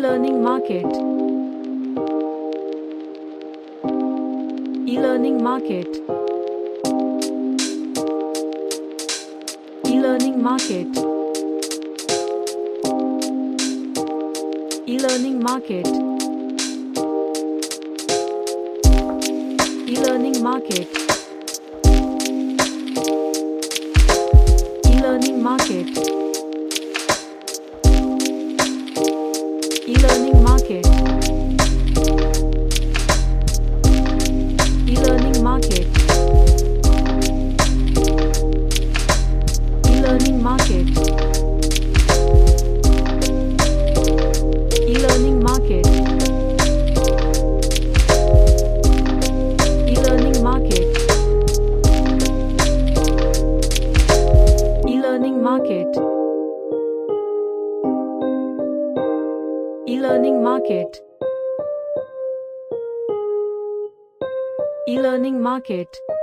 E-learning market. E-learning market. E-learning market. E-learning market. E-learning market. E-learning market. E-learning market. E-learning market. E-learning market. E-learning market. E-learning market. E-learning market. E-learning market. E-learning market.